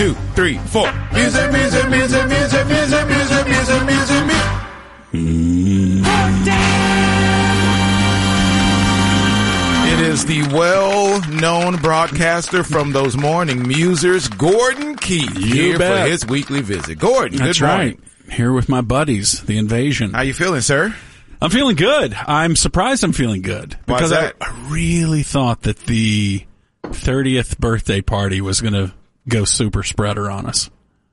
2, 3, 4. Music, music, music, music, music, music, music, music, music. It is the well-known broadcaster from those morning musers, Gordon Keith, here for his weekly visit. Gordon, That's good morning. right. Here with my buddies, the Invasion. How you feeling, sir? I'm feeling good. I'm surprised I'm feeling good. Because Why is that? I really thought that the 30th birthday party was going to go super spreader on us.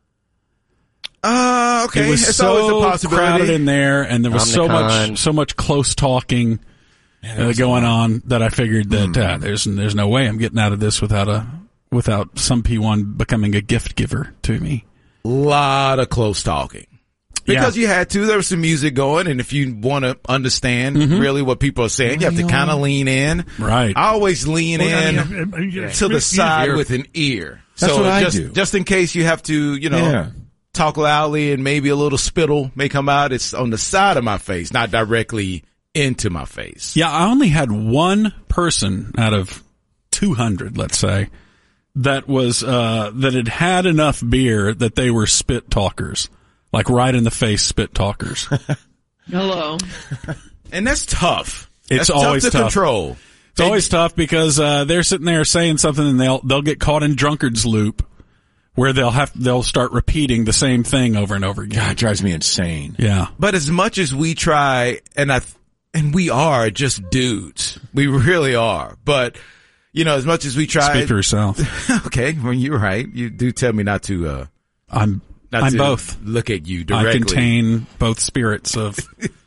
Okay. It was it's so always a possibility. crowded in there, and there was so much close talking going on that I figured that there's no way I'm getting out of this without some P1 becoming a gift giver to me. Lot of close talking. Because you had to. There was some music going, and if you want to understand really what people are saying, you have to kind of lean in. Right. I always lean in to the side with an ear. That's so what I do. Just in case you have to, talk loudly and maybe a little spittle may come out, it's on the side of my face, not directly into my face. Yeah, I only had one person out of 200, let's say, that was that had enough beer that they were spit talkers. Like right in the face spit talkers. Hello. And that's tough. It's That's always tough to control. It's always tough because they're sitting there saying something and they'll get caught in drunkard's loop where they'll start repeating the same thing over and over again. God, it drives me insane. Yeah. But as much as we try, and we are just dudes. We really are. But, as much as we try. Speak for yourself. Okay. Well, you're right. You do tell me not to, I'm both. Look at you directly. I contain both spirits of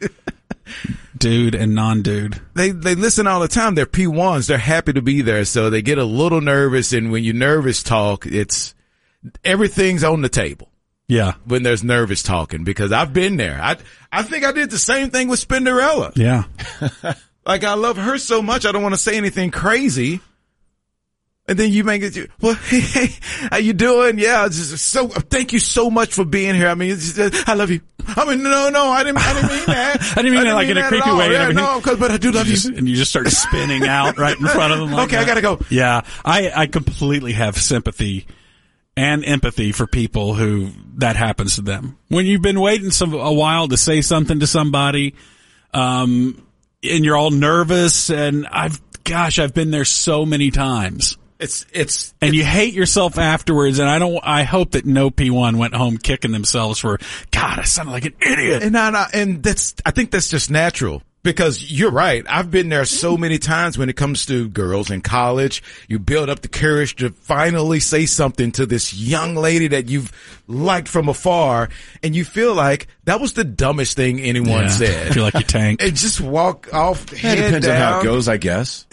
dude and non-dude. They listen all the time. They're P1s. They're happy to be there. So they get a little nervous. And when you nervous talk, everything's on the table. Yeah. When there's nervous talking, because I've been there. I think I did the same thing with Spinderella. Yeah. Like, I love her so much. I don't want to say anything crazy. And then you make it, well, hey, how you doing? Yeah, thank you so much for being here. I mean, I love you. I mean, no, I didn't mean that. I didn't mean that like in a creepy way. Yeah, no, but I do love you. And you just start spinning out right in front of them. Like okay, I gotta go. Yeah, I completely have sympathy and empathy for people who that happens to them. When you've been waiting a while to say something to somebody, and you're all nervous, and I've been there so many times. And you hate yourself afterwards, and I hope that no P1 went home kicking themselves for, God, I sounded like an idiot. And I think that's just natural, because you're right. I've been there so many times when it comes to girls in college. You build up the courage to finally say something to this young lady that you've liked from afar, and you feel like that was the dumbest thing anyone said. I feel like you tanked. And just walk off, head down. Depends on how it goes, I guess.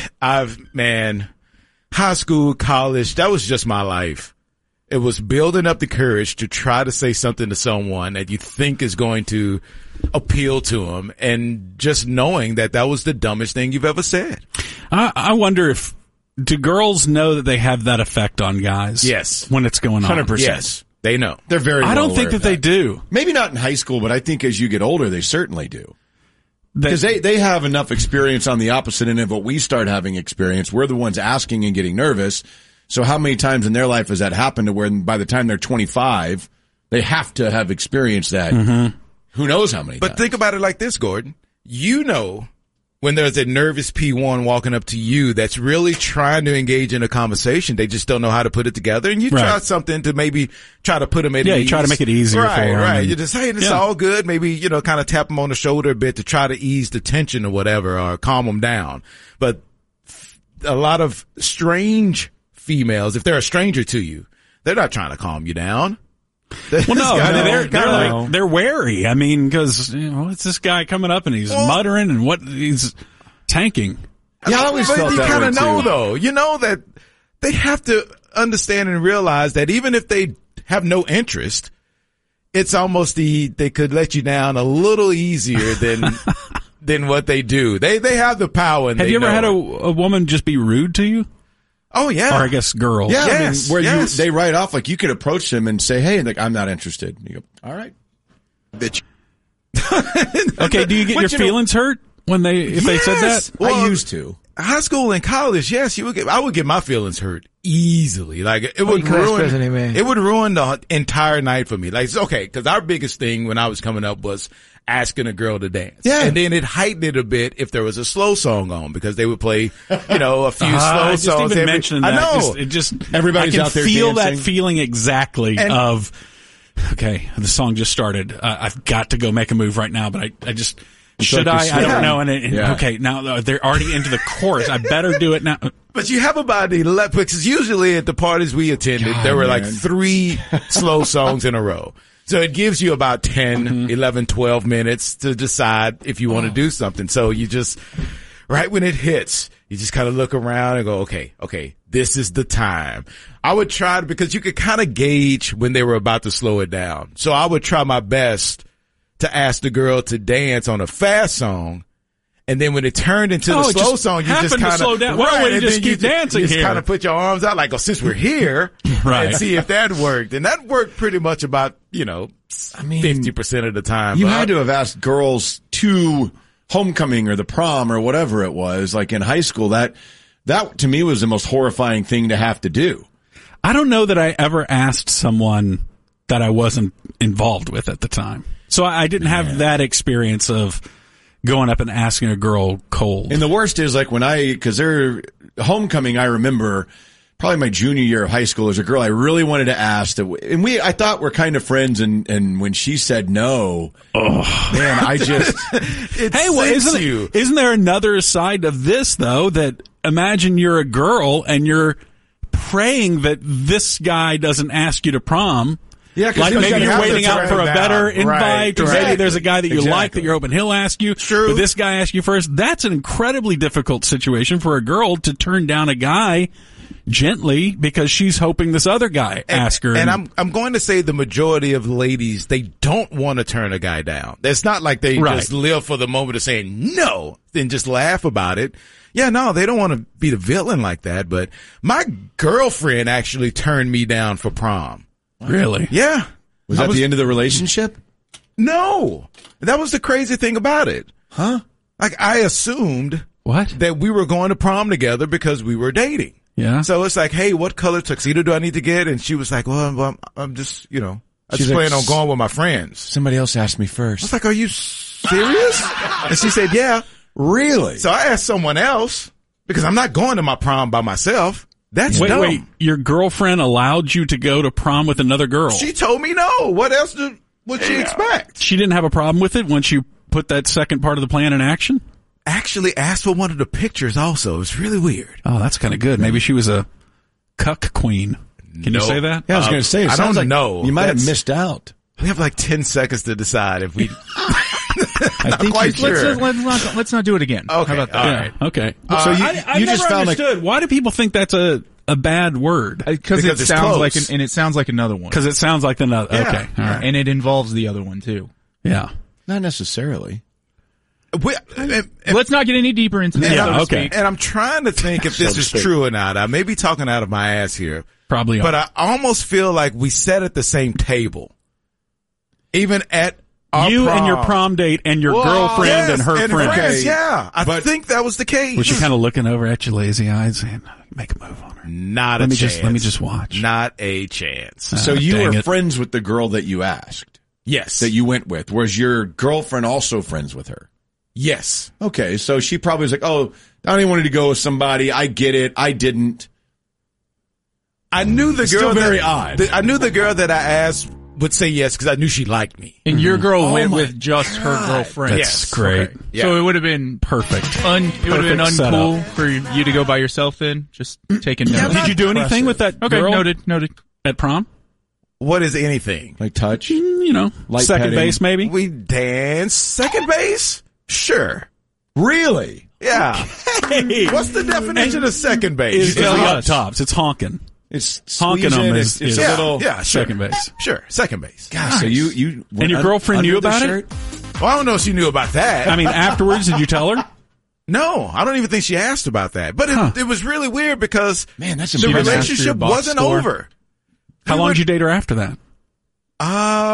High school, college, that was just my life. It was building up the courage to try to say something to someone that you think is going to appeal to them, and just knowing that was the dumbest thing you've ever said. I wonder do girls know that they have that effect on guys? Yes. When it's going on? 100%. Yes. They know. They're very I don't think that they do. Maybe not in high school, but I think as you get older, they certainly do. Because they have enough experience on the opposite end of what we start having experience. We're the ones asking and getting nervous. So how many times in their life has that happened to where by the time they're 25, they have to have experienced that? Mm-hmm. Who knows how many times? Think about it like this, Gordon. When there's a nervous P1 walking up to you that's really trying to engage in a conversation, they just don't know how to put it together, and you try something to maybe try to put them at ease. Yeah, you try to make it easier for them. Right. You just, hey, it's all good. Maybe, kind of tap them on the shoulder a bit to try to ease the tension or whatever, or calm them down. But a lot of strange females, if they're a stranger to you, they're not trying to calm you down. They're wary. I mean, because what's this guy coming up and he's muttering and he's tanking. Yeah, I always felt you that kind way of know, too. though. You know that they have to understand and realize that even if they have no interest, it's almost they could let you down a little easier than what they do. They have the power. And have you ever had a woman just be rude to you? Oh, yeah. Or I guess girl. Yeah, yes, they write off, like you could approach them and say, hey, I'm not interested. And you go, all right. Bitch. Okay, do you get your feelings hurt when if they said that? Well, I used to. high school and college, yes, I would get my feelings hurt easily. Like it would ruin the entire night for me. Like, it's okay, because our biggest thing when I was coming up was asking a girl to dance. Yeah. And then it heightened it a bit if there was a slow song on, because they would play, a few slow songs. Even mentioning that, I know. Everybody's I can out there feel dancing. that feeling exactly of, okay, the song just started. I've got to go make a move right now, but I just, should like I? I you're don't know. And Yeah. okay, now they're already into the chorus. I better do it now. But you have about 11, because usually at the parties we attended, God, there were man. like 3 slow songs in a row. So it gives you about 10, 11, 12 minutes to decide if you want to do something. So you just, right when it hits, you just kind of look around and go, okay, this is the time. I would try to, because you could kind of gauge when they were about to slow it down. So I would try my best to ask the girl to dance on a fast song. And then when it turned into the slow song, you just kind of slow down. Why don't we just keep dancing you here? just kind of put your arms out like, oh, since we're here, Right. and see if that worked. And that worked pretty much about, 50% of the time. You But had to have asked girls to homecoming or the prom or whatever it was, like in high school. That to me was the most horrifying thing to have to do. I don't know that I ever asked someone that I wasn't involved with at the time. So I didn't have that experience of going up and asking a girl cold. And the worst is like because they're homecoming, I remember probably my junior year of high school, there's a girl I really wanted to ask I thought we're kind of friends. And when she said no, man, I just, hey, well, isn't there another side of this though, that imagine you're a girl and you're praying that this guy doesn't ask you to prom. yeah, Like maybe gotta you're have waiting to out for a turn better down. invite, Right. or maybe Exactly. there's a guy that you like that Exactly. you're hoping he'll ask you. True. But this guy asks you first. That's an incredibly difficult situation for a girl to turn down a guy gently because she's hoping this other guy asks her. And I'm going to say the majority of ladies, they don't want to turn a guy down. It's not like they Right. just live for the moment of saying no, then just laugh about it. Yeah, no, they don't want to be the villain like that. But my girlfriend actually turned me down for prom. Really? Yeah. was that the end of the relationship? No, that was the crazy thing about it. Huh? Like, I assumed What? that we were going to prom together because we were dating. Yeah. So it's like, hey, what color tuxedo do I need to get? And she was like, well, I'm just, I She's just like, plan on going with my friends. Somebody else asked me I was first. like, are you serious? And she said, yeah. Really? So I asked someone else because I'm not going to my prom by myself. That's dumb. Wait, your girlfriend allowed you to go to prom with another girl? She told me no. What else would she expect? She didn't have a problem with it once you put that second part of the plan in action? Actually asked for one of the pictures also. It's really weird. Oh, that's kind of good. Maybe she was a cuck queen. Can you No. say that? Yeah, I was going to say, it I sounds don't like know. you might have That's- missed out. We have like 10 seconds to decide if we. I think quite you- sure. Let's not do it again. Okay. How about that? All Yeah. right. Okay. So you I you never just found like understood. Why do people think that's a bad word? Because it it's sounds close. like and it sounds like another one. Because it sounds like another. Yeah. Okay. All right. And it involves the other one too. Yeah. not necessarily. Let's not get any deeper into that. Yeah, so to okay. speak. And I'm trying to think if this to is speak. true or not. I may be talking out of my ass here, Probably. but I almost feel like we sat at the same table, even at our you prom. and your prom date and your girlfriend Yes, and her friend. friends, yeah, I But- think that was the case. Was she kind of looking over at you, lazy eyes, saying, "Make a move on her"? Not Let a me chance. let me just watch. Not a chance. So you dang were it. friends with the girl that you asked, Yes. that you went with. Was your girlfriend also friends with her? Yes. Okay, so she probably was like, "Oh, Donnie wanted to go with somebody. I get it. I didn't." I knew the It's girl. still very that, odd. I knew the girl that I asked would say yes because I knew she liked me. And your girl went my with just her girlfriend. That's Yes. great. Okay. Yeah. So it would have been Perfect. it would have been Perfect uncool for you to go by yourself then? Just taking notes. Did you do anything with that Okay, girl noted. at prom? What is anything? Like touch? You know, Light second petting. base maybe. We dance second base? Sure. Really? Yeah. What's the definition of second base? Is You tell the me. up tops? It's honking. It's Honking squeezing, them it's is a Yeah, little. yeah, sure. second base. Sure, second base. Gosh, so you And your girlfriend knew about it? Well, I don't know if she knew about that. I mean, afterwards, did you tell her? No, I don't even think she asked about that. But it was really weird because Man, that's the embarrassing. After your relationship box wasn't score? over. How long did you date her after that?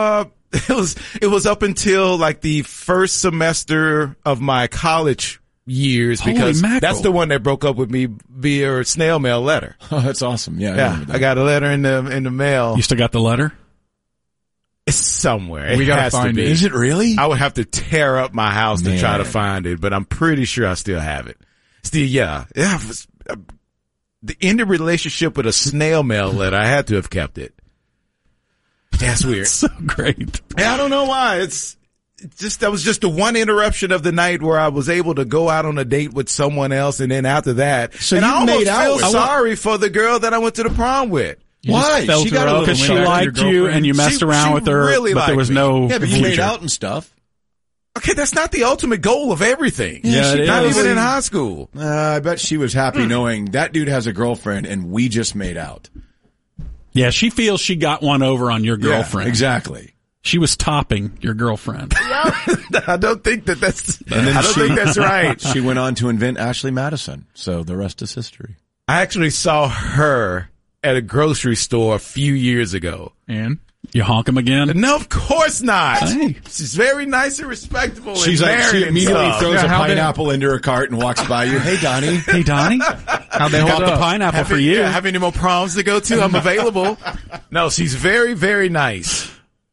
It was up until like the first semester of my college years Holy because mackerel. that's the one that broke up with me via snail mail letter. Oh, that's awesome. Yeah, Yeah, I got a letter in the mail. You still got the letter? It's somewhere. We It gotta has to find be. it. Is it really? I would have to tear up my house to Man. try to find it, but I'm pretty sure I still have it. Still, yeah. It was, the ended relationship with a snail mail letter. I had to have kept it. That's weird. So great. I don't know why. It's just, that was just the one interruption of the night where I was able to go out on a date with someone else. And then after that, So and you I almost made out feel with- sorry for the girl that I went to the prom with. You just Why? felt She her got a up little Because and she went back to your liked you girlfriend. and you messed She around with her, really but there liked was me. no Yeah, but you made future. out and stuff. Okay, that's not the ultimate goal of everything. Yeah, it Not is. even in high school. I bet she was happy knowing that dude has a girlfriend and we just made out. Yeah, she feels she got one over on your girlfriend. Yeah, exactly. She was topping your girlfriend. I don't think that's. And then I don't think that's right. She went on to invent Ashley Madison. So the rest is history. I actually saw her at a grocery store a few years ago. And You honk him again? No, of course not. Hey. She's very nice and respectable. She's and like, married she and immediately stuff. throws Yeah, a how they- pineapple into her cart and walks by you. Hey, Donnie. Hey, Donnie? how'd they Got hold the up? pineapple for you. Have any more proms to go to? I'm available. No, she's very, very nice.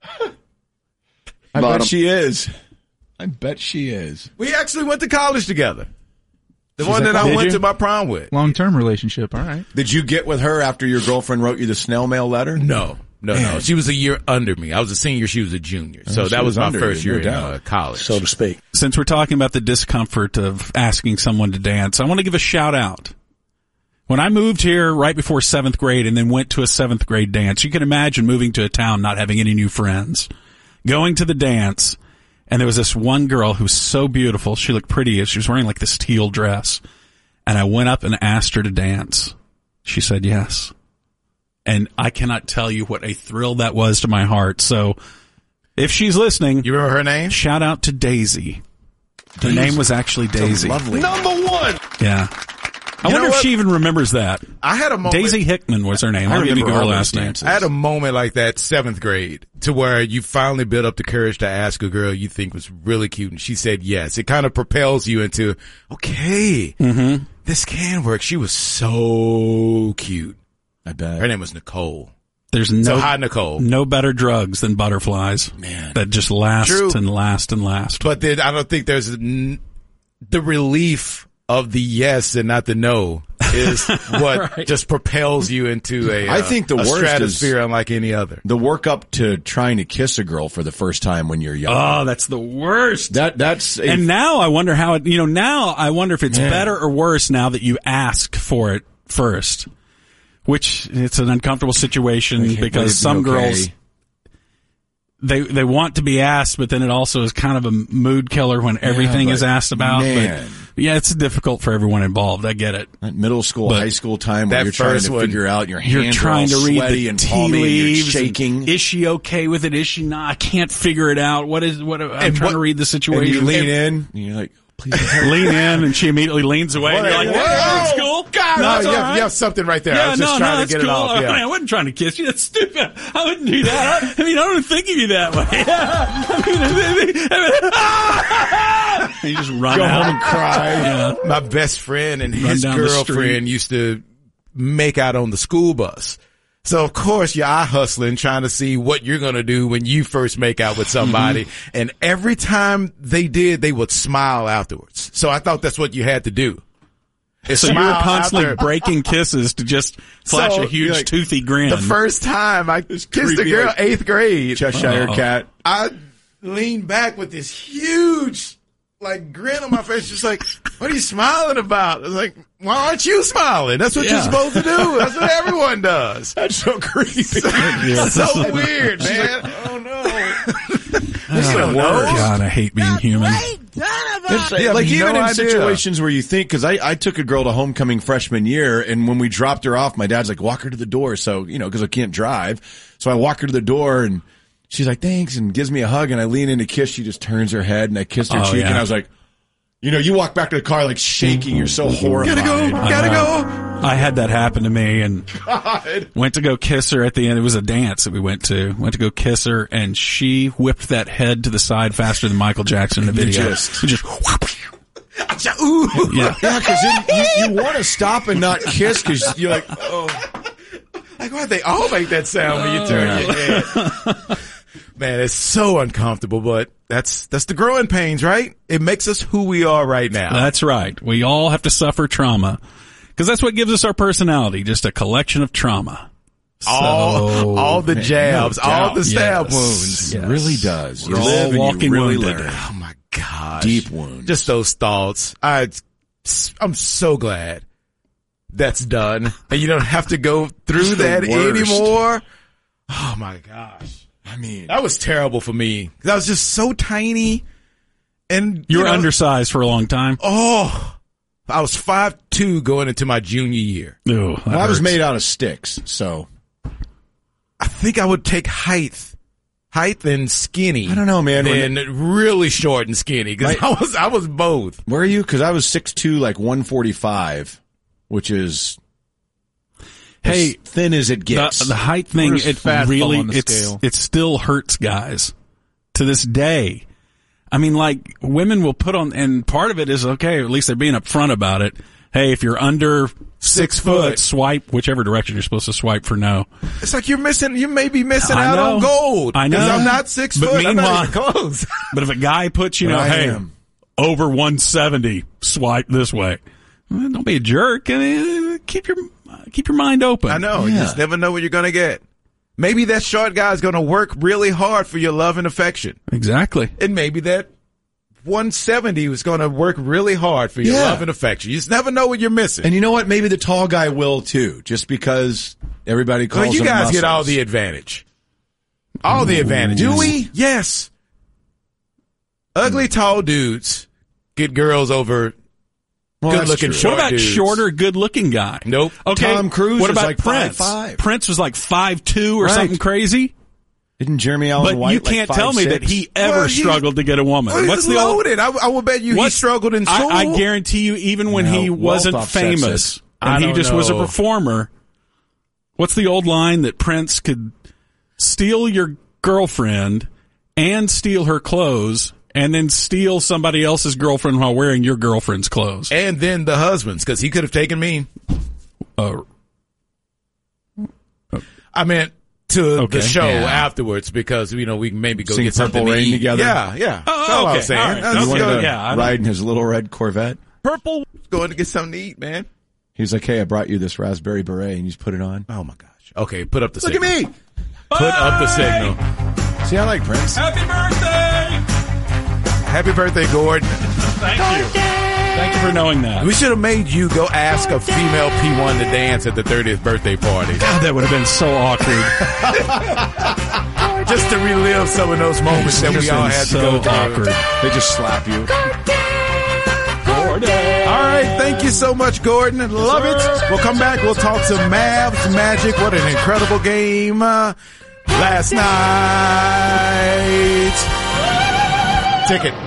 I bet she is. I bet she is. We actually went to college together. The one like, that I did went you? to my prom with. Long-term relationship. All right. Did you get with her after your girlfriend wrote you the snail mail letter? No. She was a year under me. I was a senior. She was a junior. So she that was was my under first you, year no in doubt. college. so to speak. Since we're talking about the discomfort of asking someone to dance, I want to give a shout out. When I moved here right before 7th grade and then went to a 7th grade dance, you can imagine moving to a town not having any new friends, going to the dance, and there was this one girl who was so beautiful. She looked pretty. She was wearing like this teal dress. And I went up and asked her to dance. She said yes. And I cannot tell you what a thrill that was to my heart. So if she's listening, You remember her name? shout out to Daisy. Her name was actually Daisy. Lovely. Number one. Yeah. I You wonder know if what? she even remembers that. I had a moment. Daisy Hickman was her name. I I'll give you remember her all last those name. dances. I had a moment like that 7th grade to where you finally built up the courage to ask a girl you think was really cute and she said yes. It kind of propels you into, okay, this can work. She was so cute. I bet. Her name was Nicole. There's So no hi, Nicole. no better drugs than butterflies. Man. That just last True. and last and last. But then I don't think there's the relief of the yes and not the no is what Right. just propels you into I think the a worst stratosphere unlike any other. The work up to trying to kiss a girl for the first time when you're young. Oh, that's the worst. That's And now I wonder how it, now I wonder if it's better or worse now that you ask for it first. Which it's an uncomfortable situation because some girls they want to be asked, but then it also is kind of a mood killer when everything is but asked about. man. But yeah, it's difficult for everyone involved. I get it. that middle school, But high school time where that you're trying first to one, figure out your You're hands trying are all to read sweaty the and tea palmy and leaves. you're shaking. Is she okay with it? Is she not? I can't figure it out. I'm trying to read the And situation. you lean in and you're like, please don't hurt. lean in, and she immediately leans away. And you're like, Whoa! that's cool. God, No, it's you all have, right. you have something right there. I Yeah, was just no, trying that's to get cool. it off. Yeah. I wasn't trying to kiss you. That's stupid. I wouldn't do that. I mean, I don't think of you that way. And you just run Go out home and cry. Yeah. My best friend and his down the street. girlfriend used to make out on the school bus. So of course you're eye hustling, trying to see what you're going to do when you first make out with somebody. And every time they did, they would smile afterwards. So I thought that's what you had to do. So you were Smile constantly after- breaking kisses to just flash So, a huge you're like, toothy grin. The first time I kissed a creepy, girl, like, 8th grade, Cheshire cat. I leaned back with this huge, grin on my face, just like, what are you smiling about? I was like, why aren't you smiling? That's what Yeah. you're supposed to do. That's what everyone does. That's so creepy. So weird, man. Oh no. Oh, don't know. God, I hate being human. It's You have like even no in idea. situations where you think, cause I took a girl to homecoming freshman year and when we dropped her off, my dad's like, walk her to the door. So, cause I can't drive. So I walk her to the door and she's like, thanks, and gives me a hug and I lean in to kiss. She just turns her head and I kissed her Oh, cheek yeah. and I was like, you walk back to the car like shaking. You're so horrified. Gotta go. I had that happen to me and God. went to go kiss her at the end. It was a dance that we went to go kiss her and she whipped that head to the side faster than Michael Jackson in the video. just- We just I cha, ooh. Yeah. Yeah, because you want to stop and not kiss because you're like, oh. Like, why they all make that sound when you turn your head? Man, it's so uncomfortable, but that's the growing pains, right? It makes us who we are right now. That's right. We all have to suffer trauma because that's what gives us our personality, just a collection of trauma. All the jabs, no all doubt. the stab Yes. wounds. It really does. You We're all live and walking you really wounded. learn. Oh my gosh. Deep wounds. Just those thoughts. I'm so glad that's done. And you don't have to go through It's the that worst. anymore. Oh my gosh. I mean, That was terrible for me. 'Cause I was just so tiny. And You were know, undersized for a long time. Oh, I was 5'2" going into my junior year. Ooh, that I was hurts. made out of sticks, so. I think I would take height and skinny. I don't know, man. Than really short and skinny because I was both. Where are you? Because I was 6'2", like 145, which is Hey, as thin as it gets. the height thing, Where's it fat fall really, on the scale? it still hurts guys to this day. I mean, like, women will put on, and part of it is, okay, at least they're being upfront about it. Hey, if you're under 6 foot, swipe whichever direction you're supposed to swipe for no. It's like you may be missing I out know. on gold. I know. 'Cause I'm not 6 But foot. I'm meanwhile- not even close. But if a guy puts, But I hey, am. over 170, swipe this way. Well, don't be a jerk. I mean, keep your mind open. I know. You Yeah. just never know what you're going to get. Maybe that short guy is going to work really hard for your love and affection. Exactly. And maybe that 170 was going to work really hard for your Yeah. love and affection. You just never know what you're missing. And you know what? Maybe the tall guy will too, just because everybody calls Well, you him guys get all muscles. the advantage. All the advantages. Do we? Yes. Ugly, tall dudes get girls over Well, that's good-looking true. short What about dudes. shorter, good-looking guy? Nope. Okay. Tom Cruise What is about like Prince? 5'5". Prince was like 5'2" or Right. something crazy. Didn't Jeremy Allen But White you like can't tell me 5'6"? that he ever Well, he- struggled to get a woman. Well, What's he's the old? loaded. I will bet you he What's- struggled in school. I guarantee you, even when No, he wealth wasn't offsets famous it. and I he don't just was a know. performer. What's the old line that Prince could steal your girlfriend and steal her clothes and then steal somebody else's girlfriend while wearing your girlfriend's clothes? And then the husbands, because he could have taken me. I meant to Okay. the show Yeah. afterwards because, we can maybe go Sing get something Purple to Rain eat. together? Yeah. That's all I okay. was saying. All right. I You was Okay. wanted to Yeah, I know. ride in his little red Corvette. Purple. going to get something to eat, man. He's like, "Hey, I brought you this raspberry beret," and you just put it on. Oh my gosh. Okay, put up the Look signal. at me. Put up the signal. See, I like Prince. Happy birthday! Happy birthday, Gordon. Thank you. Thank you for knowing that. We should have made you go ask a female P1 to dance at the 30th birthday party. God, that would have been so awkward. Just to relive some of those moments that we all had to so go through. awkward. They just slap you. All right, thank you so much, Gordon. Love it. We'll come back. We'll talk some Mavs Magic. What an incredible game last night. Ticket.